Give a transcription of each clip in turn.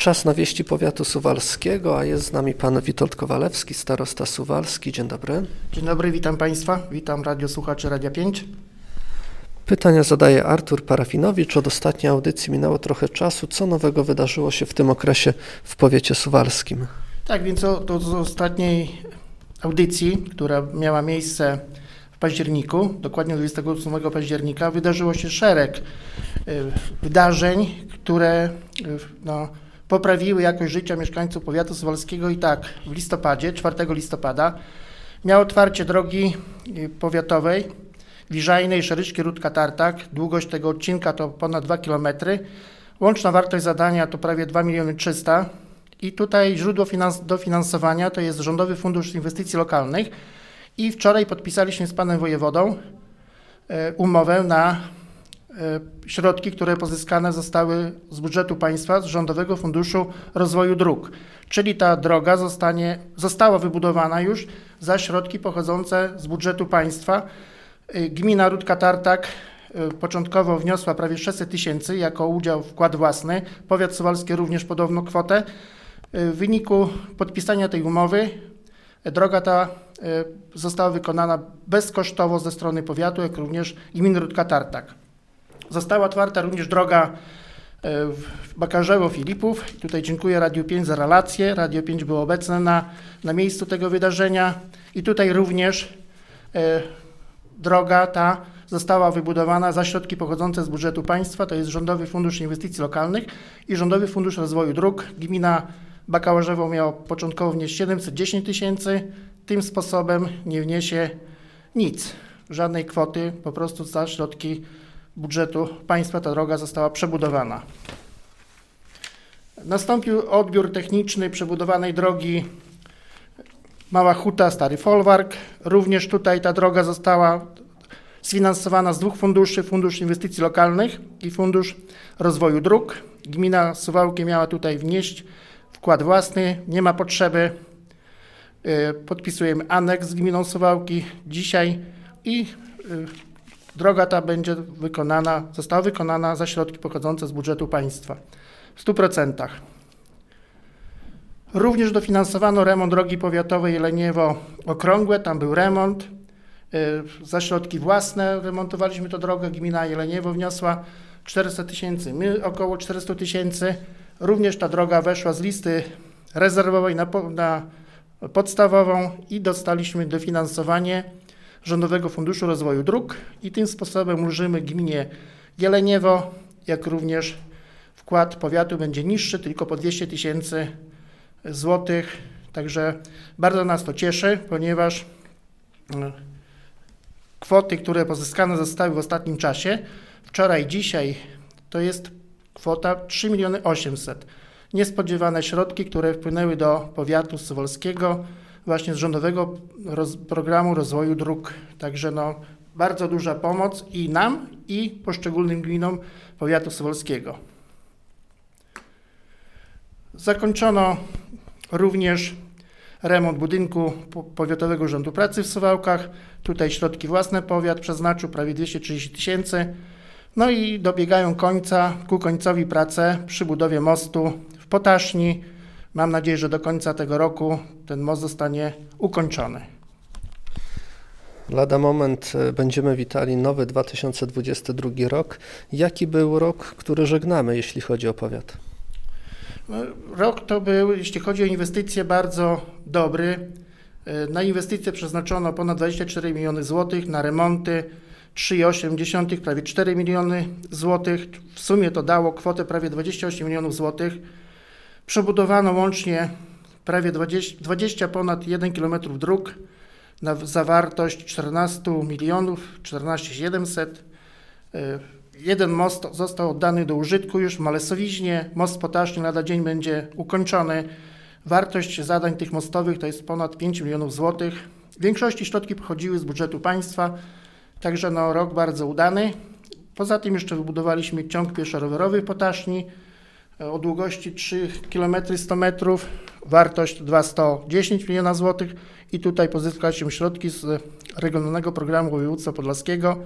Czas na wieści powiatu suwalskiego, a jest z nami pan Witold Kowalewski, starosta suwalski. Dzień dobry. Dzień dobry, witam Państwa, witam radiosłuchaczy Radia 5. Pytania zadaje Artur Parafinowicz. Od ostatniej audycji minęło trochę czasu. Co nowego wydarzyło się w tym okresie w powiecie suwalskim? Tak, więc z ostatniej audycji, która miała miejsce w październiku, dokładnie 28 października, wydarzyło się szereg wydarzeń, które poprawiły jakość życia mieszkańców powiatu suwalskiego. I tak, w listopadzie, 4 listopada, miało otwarcie drogi powiatowej Wiżajnej, Szeryczki, Rudka, Tartak. Długość tego odcinka to ponad 2 km. Łączna wartość zadania to prawie 2 300 000. I tutaj źródło dofinansowania to jest Rządowy Fundusz Inwestycji Lokalnych. I wczoraj podpisaliśmy z panem wojewodą umowę na środki, które pozyskane zostały z budżetu państwa, z Rządowego Funduszu Rozwoju Dróg. Czyli ta droga została wybudowana już za środki pochodzące z budżetu państwa. Gmina Rudka Tartak początkowo wniosła prawie 600 000 jako udział, wkład własny. Powiat suwalski również podobną kwotę. W wyniku podpisania tej umowy droga ta została wykonana bezkosztowo ze strony powiatu, jak również gminy Rudka Tartak. Została otwarta również droga w Bakarzewo-Filipów. Tutaj dziękuję Radiu 5 za relację. Radio 5 było obecne na miejscu tego wydarzenia i tutaj również droga ta została wybudowana za środki pochodzące z budżetu państwa. To jest Rządowy Fundusz Inwestycji Lokalnych i Rządowy Fundusz Rozwoju Dróg. Gmina Bakarzewo miała początkowo wnieść 710 000. Tym sposobem nie wniesie nic, żadnej kwoty, po prostu za środki budżetu państwa ta droga została przebudowana. Nastąpił odbiór techniczny przebudowanej drogi Mała Huta, Stary Folwark. Również tutaj ta droga została sfinansowana z dwóch funduszy, Fundusz Inwestycji Lokalnych i Fundusz Rozwoju Dróg. Gmina Suwałki miała tutaj wnieść wkład własny, nie ma potrzeby. Podpisujemy aneks z gminą Suwałki dzisiaj i droga ta została wykonana za środki pochodzące z budżetu państwa w 100%. Również dofinansowano remont drogi powiatowej Jeleniewo-Okrągłe, tam był remont. Za środki własne remontowaliśmy tę drogę, gmina Jeleniewo wniosła 400 000, my około 400 000. Również ta droga weszła z listy rezerwowej na podstawową i dostaliśmy dofinansowanie Rządowego Funduszu Rozwoju Dróg i tym sposobem ulżymy gminie Jeleniewo, jak również wkład powiatu będzie niższy, tylko po 200 000 złotych. Także bardzo nas to cieszy, ponieważ kwoty, które pozyskane zostały w ostatnim czasie, wczoraj i dzisiaj, to jest kwota 3 800 000. Niespodziewane środki, które wpłynęły do powiatu suwalskiego właśnie z Rządowego Programu Rozwoju Dróg. Także bardzo duża pomoc i nam, i poszczególnym gminom powiatu suwalskiego. Zakończono również remont budynku Powiatowego Urzędu Pracy w Suwałkach. Tutaj środki własne powiat przeznaczył prawie 230 000. I dobiegają ku końcowi prace przy budowie mostu w Potaszni. Mam nadzieję, że do końca tego roku ten most zostanie ukończony. Lada moment będziemy witali nowy 2022 rok. Jaki był rok, który żegnamy, jeśli chodzi o powiat? Rok to był, jeśli chodzi o inwestycje, bardzo dobry. Na inwestycje przeznaczono ponad 24 miliony złotych, na remonty 3,8, prawie 4 miliony złotych. W sumie to dało kwotę prawie 28 milionów złotych. Przebudowano łącznie prawie 20 ponad 1 km dróg na zawartość 14 700 000. Jeden most został oddany do użytku już w Malesowiźnie. Most Potaszni lada dzień będzie ukończony. Wartość zadań tych mostowych to jest ponad 5 milionów złotych. W większości środki pochodziły z budżetu państwa, także rok bardzo udany. Poza tym jeszcze wybudowaliśmy ciąg pieszo-rowerowy w Potaszni o długości 3 km 100 metrów, wartość 210 miliona złotych i tutaj pozyskaliśmy środki z Regionalnego Programu Województwa Podlaskiego.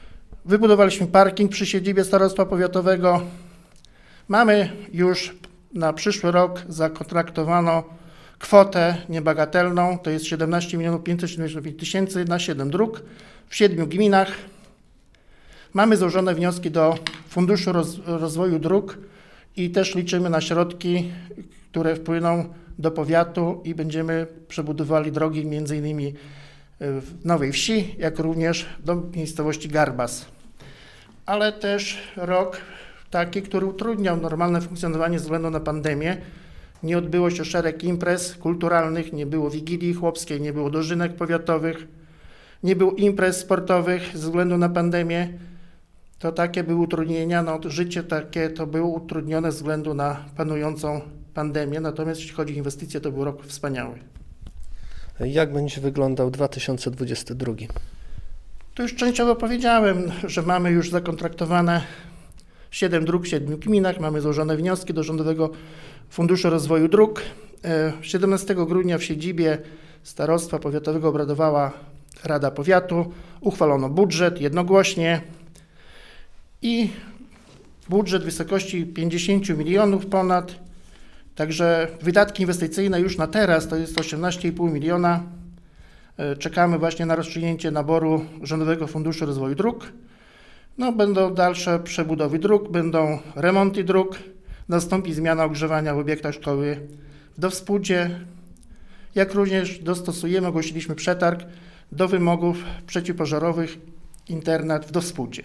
Wybudowaliśmy parking przy siedzibie starostwa powiatowego. Mamy już na przyszły rok zakontraktowano kwotę niebagatelną, to jest 17 575 tysięcy na 7 dróg w 7 gminach. Mamy złożone wnioski do Funduszu Rozwoju Dróg i też liczymy na środki, które wpłyną do powiatu i będziemy przebudowali drogi m.in. w Nowej Wsi, jak również do miejscowości Garbas. Ale też rok taki, który utrudniał normalne funkcjonowanie ze względu na pandemię. Nie odbyło się szereg imprez kulturalnych, nie było Wigilii Chłopskiej, nie było dożynek powiatowych, nie było imprez sportowych ze względu na pandemię. To takie były utrudnienia, życie takie to było utrudnione ze względu na panującą pandemię, natomiast jeśli chodzi o inwestycje, to był rok wspaniały. Jak będzie wyglądał 2022? Tu już częściowo powiedziałem, że mamy już zakontraktowane 7 dróg w 7 gminach, mamy złożone wnioski do Rządowego Funduszu Rozwoju Dróg. 17 grudnia w siedzibie Starostwa Powiatowego obradowała Rada Powiatu, uchwalono budżet jednogłośnie i budżet w wysokości 50 milionów ponad, także wydatki inwestycyjne już na teraz to jest 18,5 miliona. Czekamy właśnie na rozstrzygnięcie naboru Rządowego Funduszu Rozwoju Dróg. Będą dalsze przebudowy dróg, będą remonty dróg, nastąpi zmiana ogrzewania w obiektach szkoły w Dowspódzie, jak również dostosujemy, ogłosiliśmy przetarg do wymogów przeciwpożarowych internat w Dowspódzie.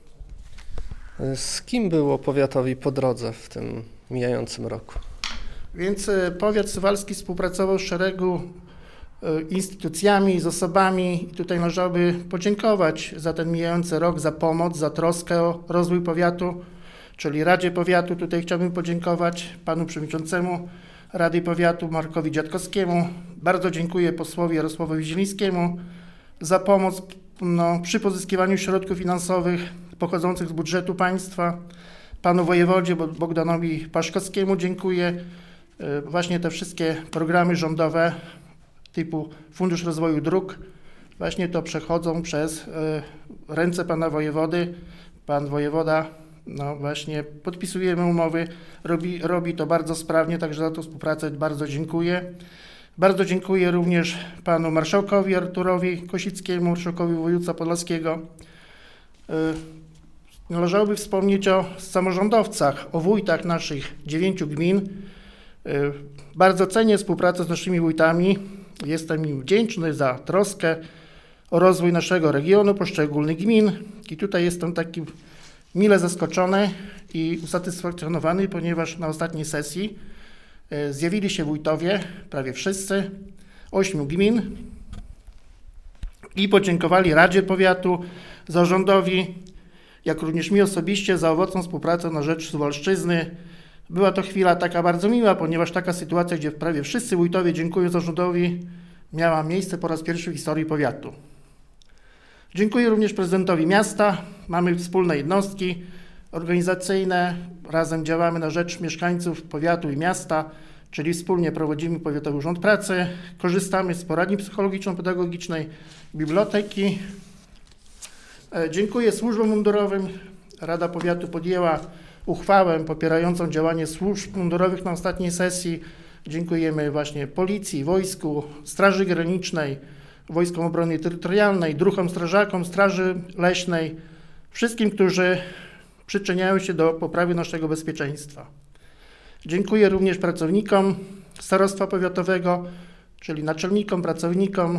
Z kim było powiatowi po drodze w tym mijającym roku? Więc powiat suwalski współpracował z szeregu instytucjami, z osobami i tutaj należałoby podziękować za ten mijający rok, za pomoc, za troskę o rozwój powiatu, czyli Radzie Powiatu. Tutaj chciałbym podziękować panu przewodniczącemu Rady Powiatu Markowi Dziadkowskiemu. Bardzo dziękuję posłowi Jarosławowi Zielińskiemu za pomoc przy pozyskiwaniu środków finansowych pochodzących z budżetu państwa. Panu wojewodzie Bogdanowi Paszkowskiemu dziękuję. Właśnie te wszystkie programy rządowe typu Fundusz Rozwoju Dróg właśnie to przechodzą przez ręce pana wojewody. Pan wojewoda, właśnie podpisujemy umowy, robi to bardzo sprawnie, także za tą współpracę bardzo dziękuję. Bardzo dziękuję również panu marszałkowi Arturowi Kosickiemu, marszałkowi województwa podlaskiego. Należałoby wspomnieć o samorządowcach, o wójtach naszych 9 gmin. Bardzo cenię współpracę z naszymi wójtami. Jestem im wdzięczny za troskę o rozwój naszego regionu, poszczególnych gmin. I tutaj jestem taki mile zaskoczony i usatysfakcjonowany, ponieważ na ostatniej sesji zjawili się wójtowie, prawie wszyscy, 8 gmin i podziękowali Radzie Powiatu, zarządowi, jak również mi osobiście za owocną współpracę na rzecz Suwalszczyzny. Była to chwila taka bardzo miła, ponieważ taka sytuacja, gdzie prawie wszyscy wójtowie dziękują zarządowi, miała miejsce po raz pierwszy w historii powiatu. Dziękuję również prezydentowi miasta. Mamy wspólne jednostki organizacyjne. Razem działamy na rzecz mieszkańców powiatu i miasta, czyli wspólnie prowadzimy Powiatowy Urząd Pracy. Korzystamy z poradni psychologiczno-pedagogicznej, biblioteki. Dziękuję służbom mundurowym. Rada Powiatu podjęła uchwałę popierającą działanie służb mundurowych na ostatniej sesji. Dziękujemy właśnie Policji, Wojsku, Straży Granicznej, Wojskom Obrony Terytorialnej, druhom strażakom, Straży Leśnej, wszystkim, którzy przyczyniają się do poprawy naszego bezpieczeństwa. Dziękuję również pracownikom Starostwa Powiatowego, czyli naczelnikom, pracownikom.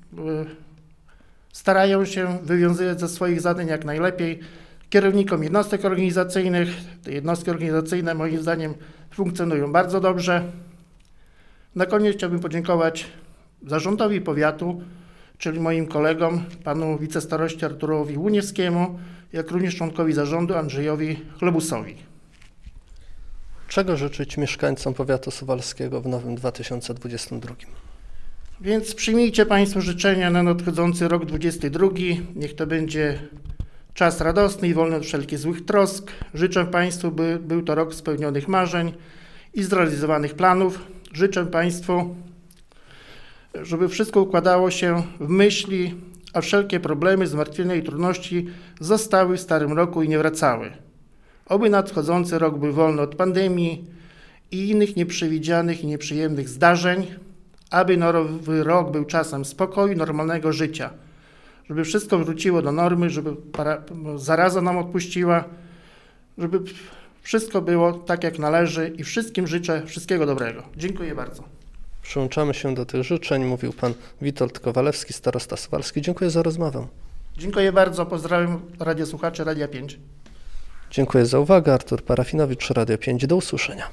Starają się wywiązywać ze swoich zadań jak najlepiej. Kierownikom jednostek organizacyjnych. Te jednostki organizacyjne moim zdaniem funkcjonują bardzo dobrze. Na koniec chciałbym podziękować zarządowi powiatu, czyli moim kolegom, panu wicestaroście Arturowi Łuniewskiemu, jak również członkowi zarządu Andrzejowi Chlebusowi. Czego życzyć mieszkańcom powiatu suwalskiego w nowym 2022? Więc przyjmijcie państwo życzenia na nadchodzący rok 2022. Niech to będzie czas radosny i wolny od wszelkich złych trosk. Życzę państwu, by był to rok spełnionych marzeń i zrealizowanych planów. Życzę państwu, żeby wszystko układało się w myśli, a wszelkie problemy, zmartwienia i trudności zostały w starym roku i nie wracały. Oby nadchodzący rok był wolny od pandemii i innych nieprzewidzianych i nieprzyjemnych zdarzeń, aby nowy rok był czasem spokoju, normalnego życia, żeby wszystko wróciło do normy, żeby zaraza nam odpuściła, żeby wszystko było tak, jak należy i wszystkim życzę wszystkiego dobrego. Dziękuję bardzo. Przyłączamy się do tych życzeń. Mówił pan Witold Kowalewski, starosta suwalski. Dziękuję za rozmowę. Dziękuję bardzo. Pozdrawiam radiosłuchaczy Radia 5. Dziękuję za uwagę. Artur Parafinowicz, Radio 5. Do usłyszenia.